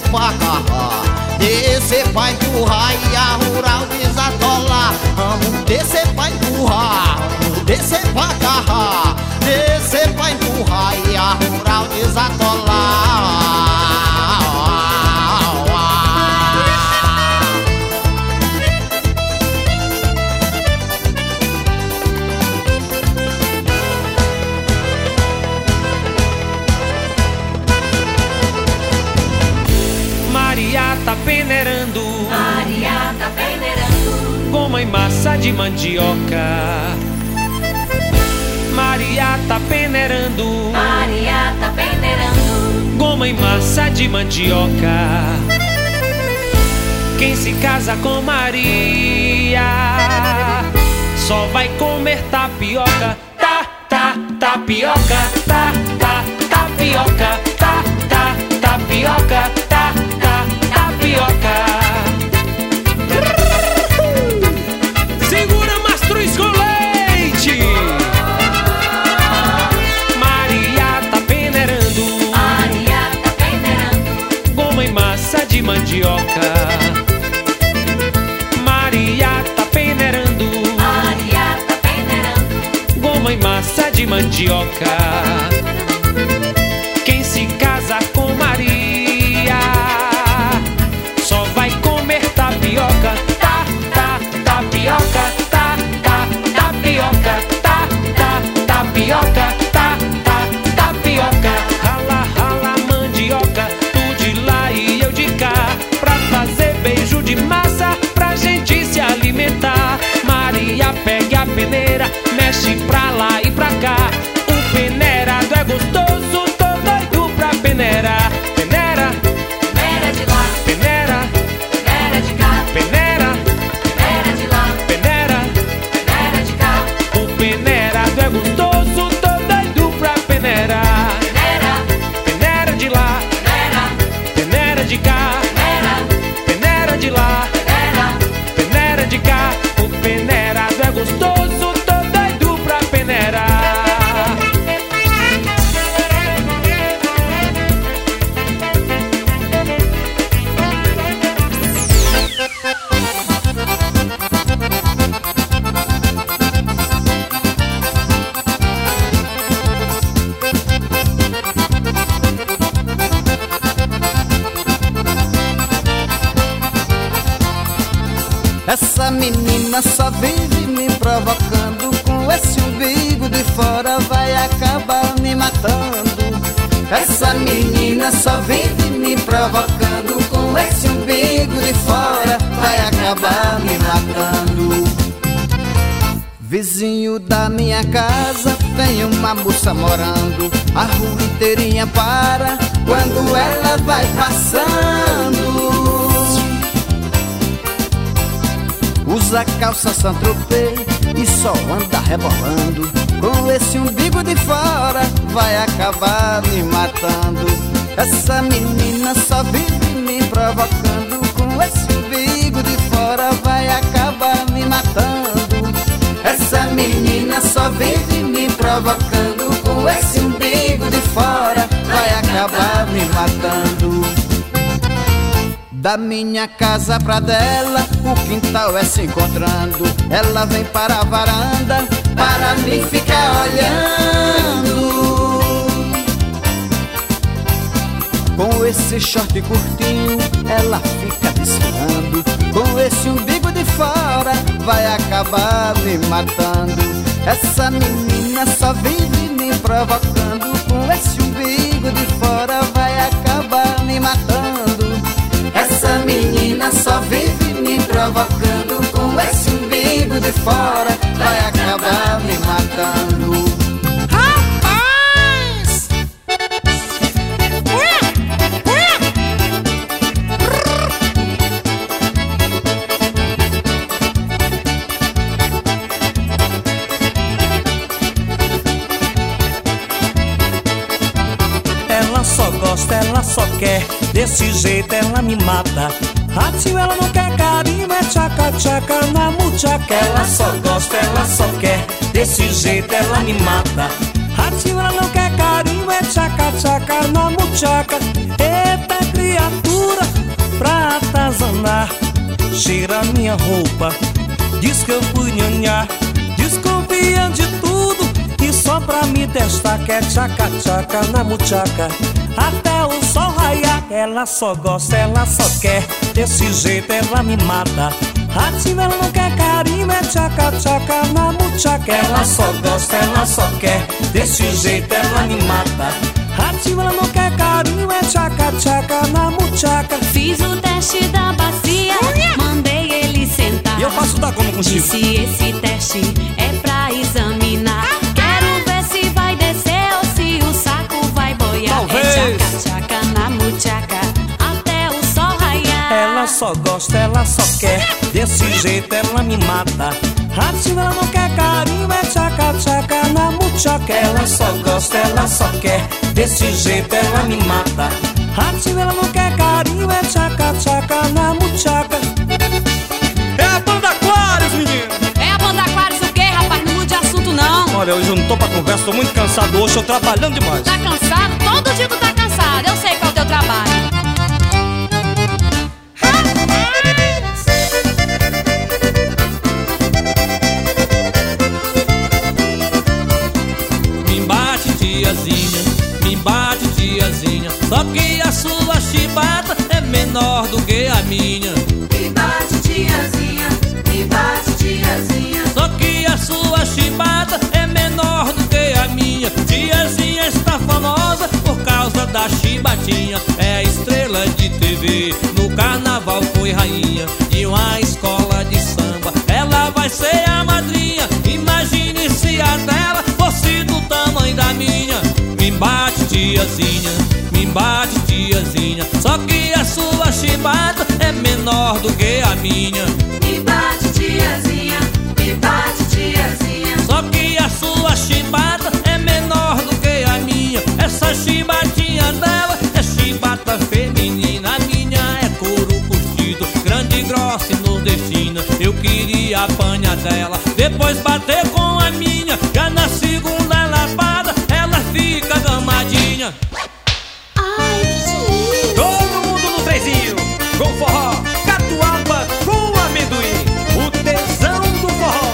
pra agarrar, descer pra empurrar e a rural desatolar. Vamos descer pra empurrar, vamos descer pra agarrar, descer pra empurrar e a rural desatolar. Maria tá peneirando, Maria tá peneirando, goma e massa de mandioca. Maria tá peneirando, Maria tá peneirando, goma e massa de mandioca. Quem se casa com Maria só vai comer tapioca. Tapioca, tapioca, tapioca, tapioca. Segura, mastruz com leite. Maria tá peneirando, Maria tá peneirando, goma e massa de mandioca. Maria tá peneirando, Maria tá peneirando, goma e massa de mandioca. Quem se casa com Maria só vai comer tapioca. Tapioca, tapioca, tapioca, tapioca. Rala, rala mandioca, tu de lá e eu de cá, pra fazer beijo de massa, pra gente se alimentar. Maria pega a peneira, mexe pra lá e pra cá. O peneirado é gostoso, tô doido pra peneirar. Peneira, peneira de lá, peneira, peneira de cá, peneira, peneira de lá, peneira. peneira de cá, O peneirado é gostoso, tô doido pra peneirar. peneira, Peneira de lá, peneira, peneira de cá, peneira, peneira de lá, peneira, peneira de cá. O peneirado é gostoso, tô doido pra peneirar. Essa menina só vive me provocando, com esse umbigo de fora vai acabar me matando. Essa menina só vive me provocando, com esse umbigo de fora vai acabar me matando. Vizinho da minha casa tem uma moça morando, a rua inteirinha para quando ela vai passando. Usa calça Saint-Tropez e só anda rebolando, com esse umbigo de fora vai acabar me matando. Essa menina só vive me provocando, com esse umbigo de fora vai acabar me matando. Essa menina só vive me provocando, com esse umbigo de fora vai acabar me matando. Da minha casa pra dela, o quintal é se encontrando. Ela vem para a varanda para me ficar olhando. Com esse short curtinho, ela fica desfilando, com esse umbigo de fora vai acabar me matando. Essa menina só vive me provocando, com esse umbigo de fora vai acabar me matando. Essa menina só vive me provocando, com esse umbigo de fora vai acabar me matando. Rapaz! Ela só gosta, ela só quer, desse jeito ela me mata. Ratinho, ela não quer carinho, é tchaca-tchaca na muchaca. Ela só gosta, ela só quer, desse jeito ela me mata. Ratinho, ela não quer carinho, é tchaca-tchaca na muchaca. Eita criatura, cheira minha roupa. Diz que eu fui nhanhá, desconfia de tudo e só pra me testar quer tchaca-tchaca na muchaca. Até o sol raiar, ela só gosta, ela só quer. Desse jeito ela me mata. Assim ela não quer carinho, é tchaca-tchaca na muchaca. Ela só gosta, ela só quer. Desse jeito ela me mata. Assim ela não quer carinho, é tchaca-tchaca na muchaca. Fiz o teste da bacia, mandei ele sentar. E eu faço da como contigo. Disse esse teste é pra examinar. Quero ver se vai descer ou se o saco vai boiar. Talvez. É tchaca-tchaca na muchaca até o sol raiar. Ela só gosta, ela só quer. Desse jeito ela me mata. Assim ela não quer carinho, é tchaca-tchaca na muchaca. Ela só gosta, ela só quer. Desse jeito ela me mata. Assim ela não quer carinho, é tchaca-tchaca na muchaca. É a banda Aquários, menino. É a banda Aquários o quê, rapaz? Não mude assunto não. Olha, hoje eu não tô pra conversa, tô muito cansado hoje, tô trabalhando demais. Tá cansado? Todo dia tu tá cansado. Eu sei qual é o teu trabalho. Me bate tiazinha, só que a sua chibata é menor do que a minha. Me bate tiazinha, me bate tiazinha. Só que a sua chibata é menor do que a minha. Tiazinha está famosa por causa da chibatinha. É estrela de TV, no carnaval foi rainha de uma escola de samba. Ela vai ser a madrinha, imagine se a dela fosse do tamanho da minha. Me bate tiazinha, me bate tiazinha, só que a sua chibata é menor do que a minha. Me bate tiazinha, me bate tiazinha. Só que a sua chibata é menor do que a minha. Essa chibatinha dela é chibata feminina. A minha é couro curtido, grande, grossa e nordestina. Eu queria apanhar dela, depois bater com a minha. Já na segunda lapada ela fica gamadinha. Ai, que lindo. Todo mundo no trezinho, com forró, catuaba com amendoim, o tesão do forró.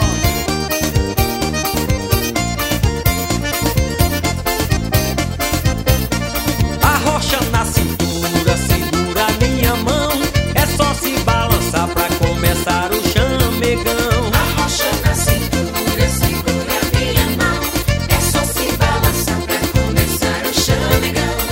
Arrocha na cintura, segura minha mão. É só se balançar pra começar o chamegão. Arrocha na cintura, segura minha mão. É só se balançar pra começar o chamegão.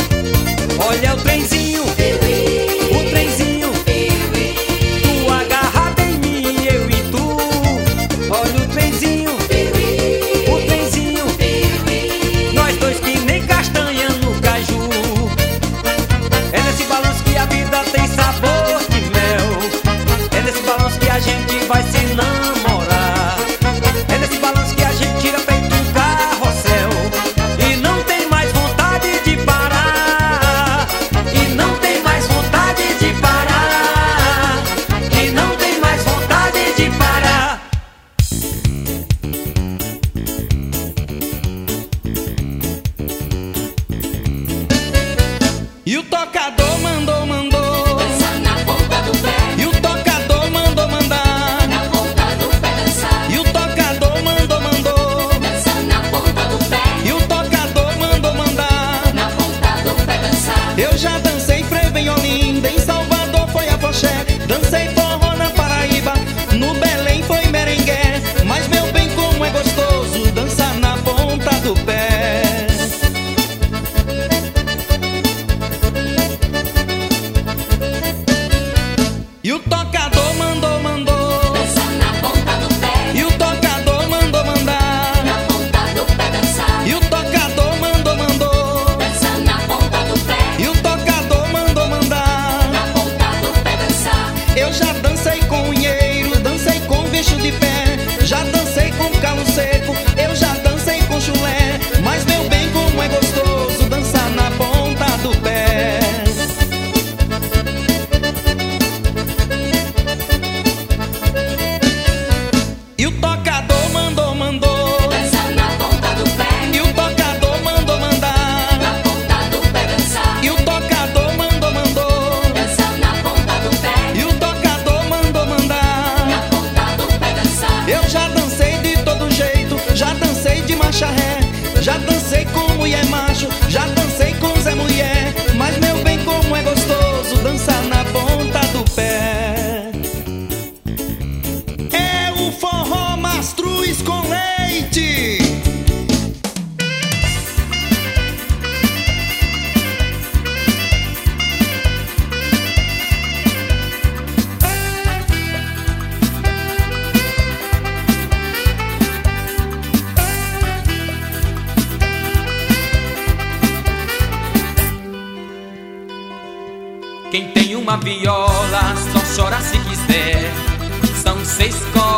Quem tem uma viola só chora se quiser. São 6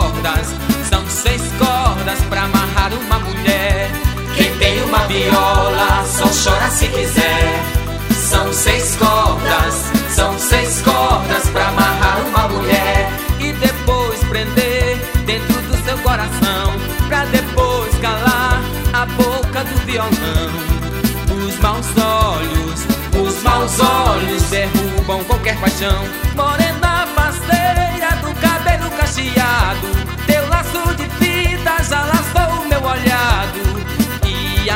cordas pra amarrar uma mulher. Quem tem uma viola só chora se quiser. São 6 cordas pra amarrar uma mulher. E depois prender dentro do seu coração, pra depois calar a boca do violão. Os maus olhos derrubam qualquer paixão. Morena parceira do cabelo cacheado, teu laço de fita já laçou o meu olhado. E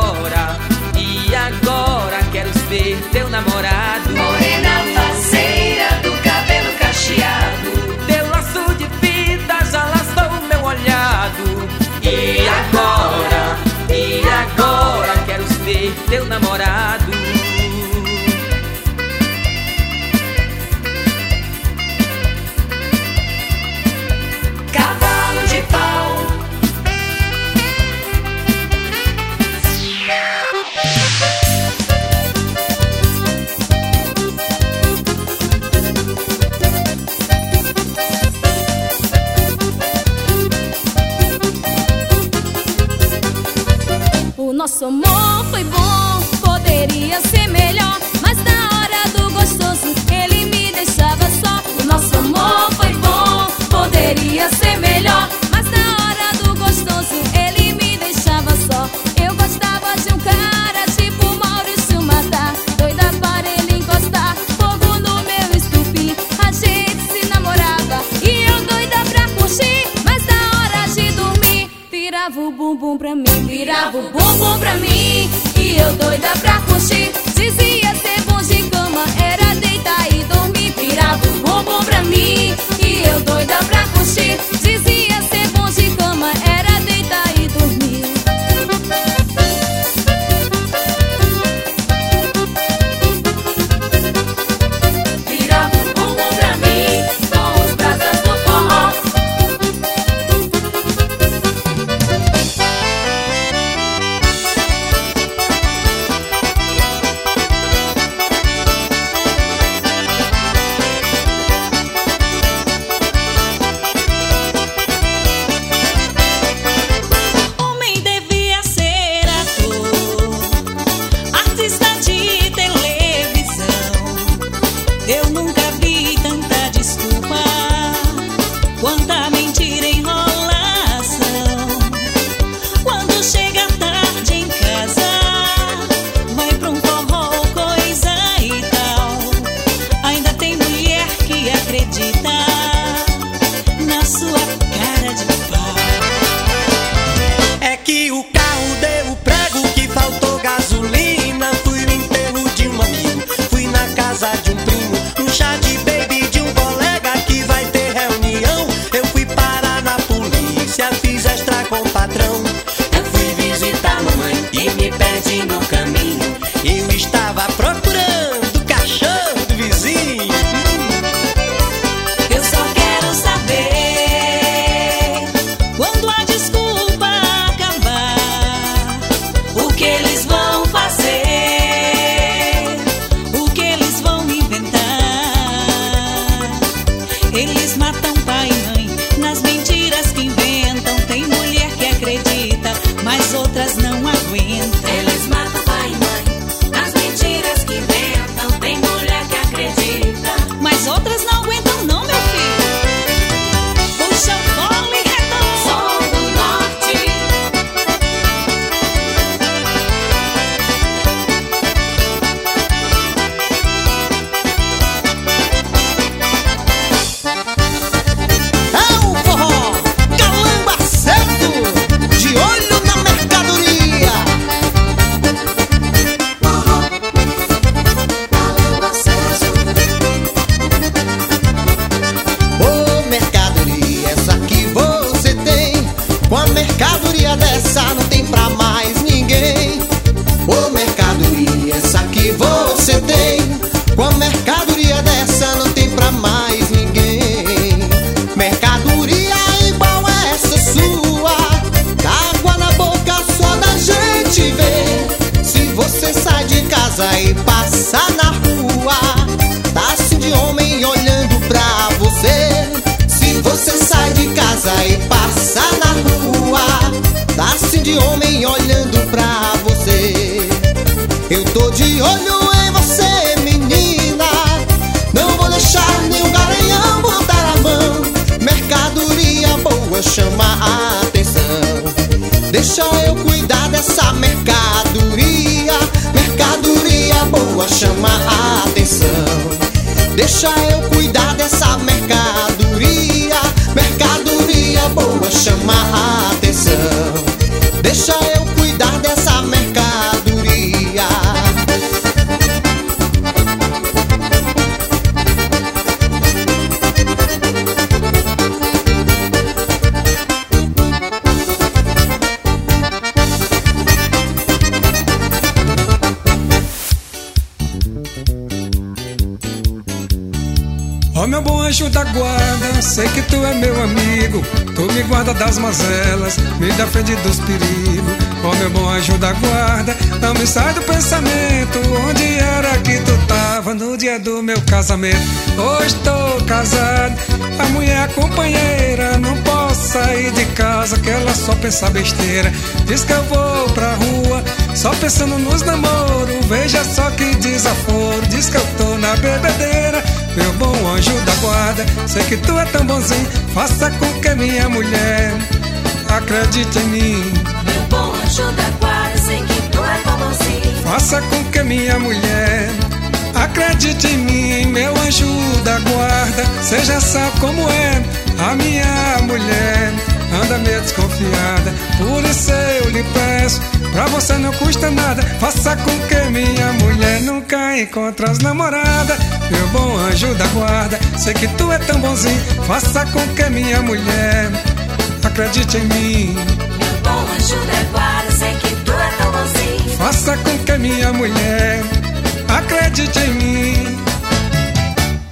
agora quero ser teu namorado. Morena parceira do cabelo cacheado, teu laço de fita já laçou o meu olhado. E agora quero ser teu namorado. cavalo de pau. O nosso amor foi bom, poderia ser melhor, mas na hora do gostoso ele me deixava só. O nosso amor foi bom, poderia ser melhor, mas na hora do gostoso ele me deixava só. Eu gostava de um cara tipo Maurício Matar, doida para ele encostar fogo no meu estupim. A gente se namorava e eu doida pra curtir, mas na hora de dormir virava o bumbum pra mim, virava o bumbum pra mim. E eu doida pra curtir, dizia ser bom de cama, era deitar e dormir. Virava o bumbum pra mim. E eu doida pra curtir, dizia ser bom de cama, era deitar e dormir. Virava o bumbum pra mim com os braços do forró. Homem devia ser ator, artista de televisão. Eu nunca vi tanta desculpa, quanta mentira e enrolação. Quando chega tarde em casa, vai pra um forró, coisa e tal. Ainda tem mulher que acredita na sua cara de pau. É que o carro deu prego, que faltou gasolina. Fui no enterro de um amigo, fui na casa de um primo, no chá de baby de um colega que vai ter reunião. Eu fui parar na polícia, fiz extra com o patrão. Eu fui visitar a mamãe e me perdi no caminho. Eu estava procurando o cachorro do vizinho. Eu só quero saber quando a desculpa acabar, o que eles vão fazer, o que eles vão inventar. Eles matam pai e mãe nas mentiras que inventam. Tem mulher que acredita, mas outras não aguentam. Eles matam pai e mãe nas mentiras passa na rua, tá assim de homem olhando pra você. Eu tô de olho em você, menina, não vou deixar nenhum garanhão botar a mão. Mercadoria boa chama a atenção, deixa eu cuidar dessa mercadoria. Mercadoria boa chama a atenção, deixa eu cuidar dessa mercadoria. Mercadoria boa chama a atenção, deixa eu cuidar dessa mercadoria. Ó meu bom anjo da guarda, sei que tu é meu amigo, tu me guarda das mazelas, me defende dos perigos. Ó meu bom anjo da guarda, não me sai do pensamento, onde era que tu tava no dia do meu casamento? Hoje tô casado, a mulher companheira, não posso sair de casa que ela só pensa besteira. Diz que eu vou pra rua, só pensando nos namoros, veja só que desaforo. Diz que eu tô na bebedeira, meu bom anjo da guarda, sei que tu é tão bonzinho, faça com que minha mulher acredite em mim. Meu bom anjo da guarda, sei que tu é tão bonzinho, faça com que minha mulher acredite em mim. Meu anjo da guarda, seja sabe como é a minha mulher, anda meio desconfiada, por isso eu lhe peço, pra você não custa nada, faça com que minha mulher nunca encontre as namoradas. Meu bom anjo da guarda, sei que tu é tão bonzinho, faça com que minha mulher acredite em mim. meu bom anjo da guarda, sei que tu é tão bonzinho, Faça com que minha mulher acredite em mim.